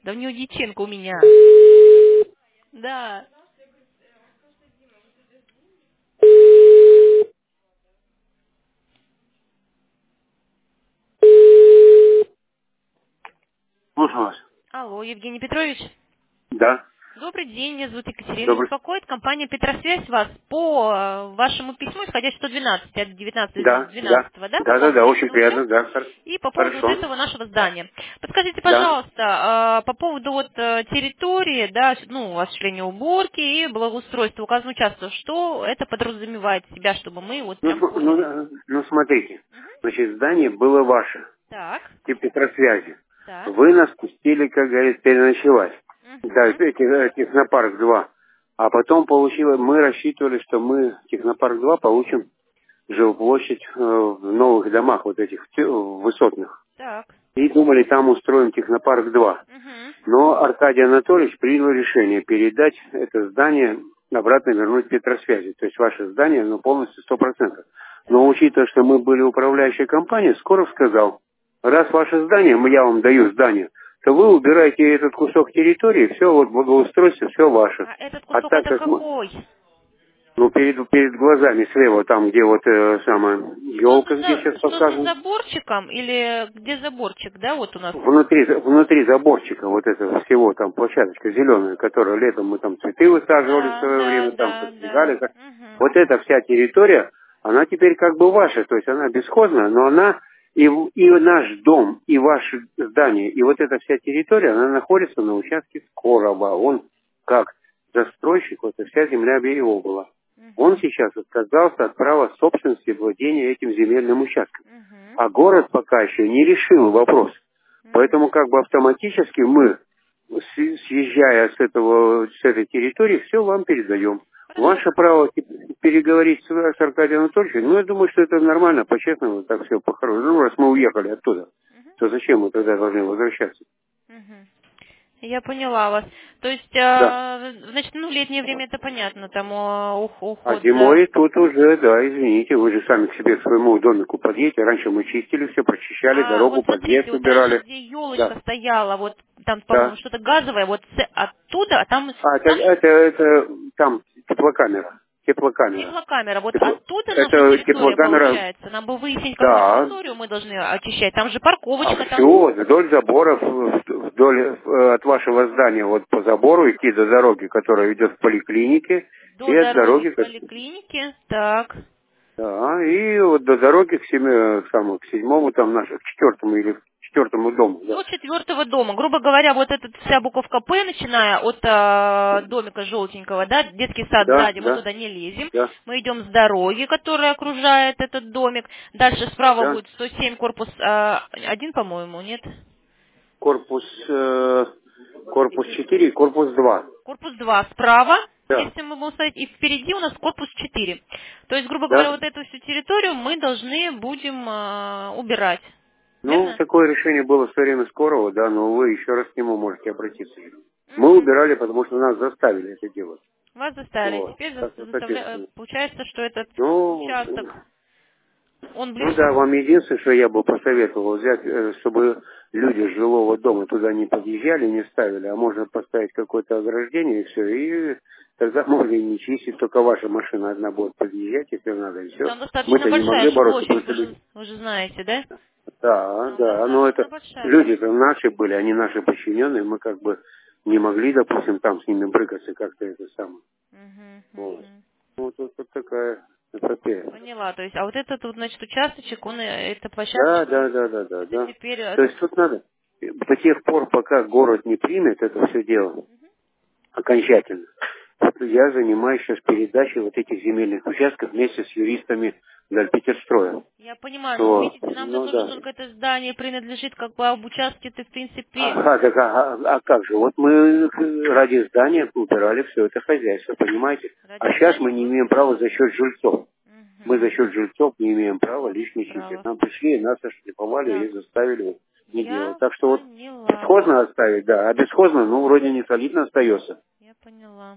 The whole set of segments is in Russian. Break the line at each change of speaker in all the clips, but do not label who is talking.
Да у него Дьяченко у меня. Да.
Слушаю вас.
Алло, Евгений Петрович.
Да.
Добрый день, меня зовут Екатерина.
Добрый.
Беспокоит компания Петросвязь вас по вашему письму, исходящему 112 от
Да,
19.12,
да.
да, по
Да, да,
поводу
да, очень
личного
приятно, да.
участка и по поводу вот
Хорошо.
этого нашего здания. Подскажите,
Да.
пожалуйста, по поводу вот территории, да, ну, осуществления уборки и благоустройства указанного участка, что это подразумевает в себя, чтобы мы вот прям поняли.
Ну, смотрите. Значит, здание было ваше,
Так,
тип Петросвязи.
так.
Вы нас пустили, как говорится, переночевать. Да,
Мгм.
Технопарк 2. А потом получилось, мы рассчитывали, что мы Технопарк 2 получим жилплощадь в новых домах, вот этих высотных.
Так.
И думали, там устроим Технопарк 2.
Мгм.
Но Аркадий Анатольевич принял решение передать это здание, обратно вернуть Петросвязи. То есть ваше здание, оно полностью 100%. Но
Так.
учитывая, что мы были управляющей компанией, Скоров сказал, раз ваше здание, я вам даю здание, то вы убираете этот кусок территории, все, вот благоустройство, все ваше.
А этот
А
кусок
так
это
как мы,
какой?
ну, перед глазами слева, там, где вот самая елка, где сейчас
Что за
посажена,
заборчиком или где заборчик, да, вот у нас?
внутри заборчика вот этого всего, там площадочка зеленая, которая летом мы там цветы высаживали в
Да,
свое
да,
время, там
да, да.
подстригали.
Мгм.
Вот эта вся территория, она теперь как бы ваша, то есть она бесхозная, но она и наш дом, и ваше здание, и вот эта вся территория, она находится на участке Скорова. Он как застройщик, вот эта вся земля его была. Он
Мгм.
сейчас отказался от права собственности владения этим земельным участком.
Мгм.
А город пока еще не решил вопрос. Поэтому как бы автоматически мы, съезжая с этой территории, все вам передаем.
Хорошо.
Ваше право переговорить с Аркадием Анатольевичем, ну, я думаю, что это нормально, по-честному, так все по-хорошему. Ну, раз мы уехали оттуда, то зачем мы тогда должны возвращаться?
Мгм. Я поняла вас. То есть,
Да.
значит, ну, в летнее время это понятно, там
А
уход за...
зимой тут уже, да, извините, вы же сами к себе, к своему домику подъедете. Раньше мы чистили все, прочищали
А,
дорогу,
вот смотрите,
подъезд
вот раньше,
убирали.
где елочка
Да,
стояла, вот там, по-моему,
да.
что-то газовое, вот оттуда, а там,
А,
там же
это там теплокамера. Теплокамера.
теплокамера, вот оттуда наша
Это
территория
теплокамера,
получается. Нам бы выяснить, какую
да.
территорию мы должны очищать. Там же
А
парковочка, там
все, вдоль заборов, вдоль от вашего здания, вот по забору идти до дороги, которая идет в поликлинике, и
до
от
дороги
дороги,
к поликлинике. Так.
да, и вот до дороги к седьмому, там, к четвертому или к четвертому дому, да.
До 4-го дома. Грубо говоря, вот эта вся буковка П, начиная от домика желтенького, да, детский сад
Да,
сзади, мы
да,
туда не лезем.
да,
Мы идем с дороги, которая окружает этот домик. Дальше справа
да.
будет 107, корпус 1, по-моему, нет?
Корпус, корпус 4 и корпус 2.
Корпус 2 справа,
Да,
если мы будем ставить, и впереди у нас корпус 4. То есть, грубо говоря,
да.
вот эту всю территорию мы должны будем убирать.
Ну,
Верно?
такое решение было в свое время Скорого, да, но вы еще раз к нему можете обратиться. Мы
Мгм.
убирали, потому что нас заставили это делать.
Вас заставили.
Вот.
Теперь
Так, вот, соответственно.
получается, что этот
Ну,
участок, он
ну да,
ближе.
вам единственное, что я бы посоветовал взять, чтобы люди с жилого дома туда не подъезжали, не ставили, а можно поставить какое-то ограждение и все, и тогда можно и не чистить, только ваша машина одна будет подъезжать, если надо, и все.
Там достаточно
Мы-то не
большая
могли
же
бороться,
площадь,
потому что люди...
вы же знаете, да?
Да,
Там
да, но это
достаточно большая
люди-то
площадь.
наши были, они наши подчиненные, мы как бы не могли, допустим, там с ними брыкаться как-то это самое.
Мгм,
Вот.
мгм.
Вот такая эпопея.
Поняла. То есть, а вот этот вот, значит, участочек, он, эта
Да,
площадочка,
да, да, да, да,
это
да.
теперь
То есть тут надо до тех пор, пока город не примет это все дело окончательно. Вот я занимаюсь сейчас передачей вот этих земельных участков вместе с юристами Дальпетерстроя.
я понимаю, но
Вот.
видите, нам же
Ну
нужно
да.
только это здание принадлежит, как бы об участке-то, в принципе,
Ага, так, а как же? Вот мы ради здания убирали все это хозяйство, понимаете?
ради
А сейчас мы
здания
не
вы
имеем права
убирали.
за счет жильцов. Мы за
Мгм.
счет жильцов не имеем права
Не имеете
лишней чистить.
права.
Нам пришли и нас оштрафовали и
Так,
заставили вот не делать.
я
Так что вот
поняла вас.
бесхозно оставить, да, а бесхозно, ну, вроде не солидно остается.
Я поняла.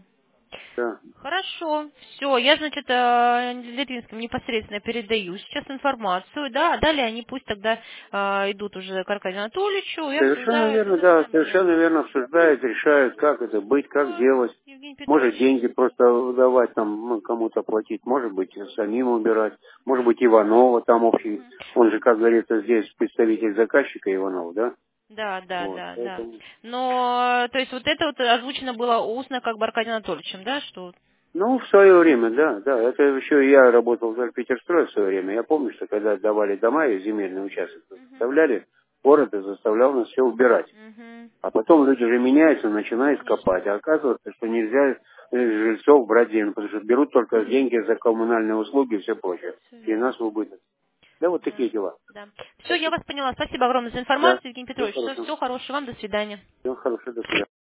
Да.
Хорошо, все, я, значит, Литвинским непосредственно передаю сейчас информацию, да, а далее они пусть тогда идут уже к Аркадию Анатольевичу и
Совершенно
обсуждают,
верно,
ну,
да,
сами, да.
совершенно верно обсуждают, решают, как это быть, как делать.
Евгений
Может,
Петрович.
деньги просто давать там, ну, кому-то платить, может быть, самим убирать, может быть, Иванова там общий,
Мгм.
он же, как говорится, здесь представитель заказчика Иванов, да?
Да, да,
Вот,
да, да.
поэтому...
Но, то есть вот это вот озвучено было устно как бы Аркадием Анатольевичем, да, что...
Ну, в свое время, да, да. Это еще я работал в Петерстрое в свое время. Я помню, что когда давали дома и земельный участок
Мгм.
заставляли, город и заставлял нас все убирать.
Мгм.
А потом люди же меняются, начинают
Конечно.
копать. А оказывается, что нельзя жильцов брать деньги, потому что берут только деньги за коммунальные услуги и все прочее.
Всё
И
верно.
нас в убыток. Да, вот
Да,
такие дела.
да. Все,
Так
я
что,
вас поняла. Спасибо огромное за
да,
информацию, Евгений
всего
Петрович.
хорошего.
Всего хорошего вам. До свидания.
Всего хорошего, до свидания.